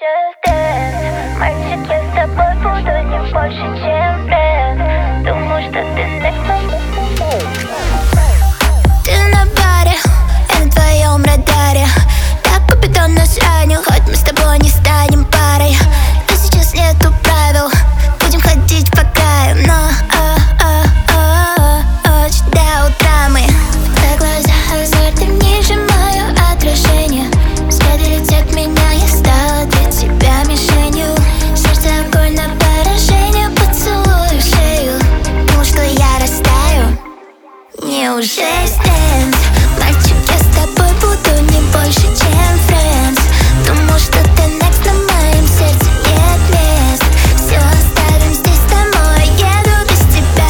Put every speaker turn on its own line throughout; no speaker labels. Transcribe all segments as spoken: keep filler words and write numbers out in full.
Just dance. Мальчик, я с тобой буду не больше, чем френд. Думаю, что ты next.
Ты на баре, я на твоем радаре. Так купидон нас ранил, хоть мы с тобой не станем парой. И сейчас нету правил, будем ходить по краю. Но а, а, а, а, очень до утра мы. В глазах азартом ниже мое отражение. Взгляды летят меня, я стала для тебя мишенью. Сердце огонь на поражение, поцелую в шею. Думал, что я растаю. Неужели стенд? Мальчик, я с тобой буду не больше, чем френдс. Думал, что ты next, на моем сердце нет мест. Все оставим здесь домой, еду без тебя.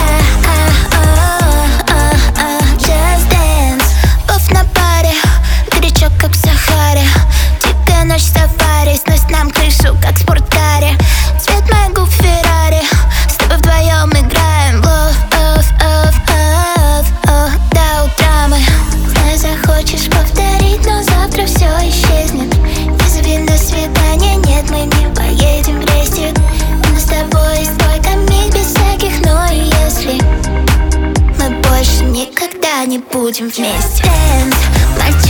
Just dance. Пуф на паре, горячо, как в Сахаре. Дикая ночь сафари, сносит нам крышу, как в спорткаре. Цвет моих губ Феррари, с тобой вдвоем играем в love, love, love, love, oh, до утра мы. Знаю, захочешь повторить, но завтра все исчезнет. Не зови до свидания, нет, мы не поедем в рестик. У нас с тобой столько миг без всяких но и если. Мы больше никогда не будем вместе. Dance. Мальчик,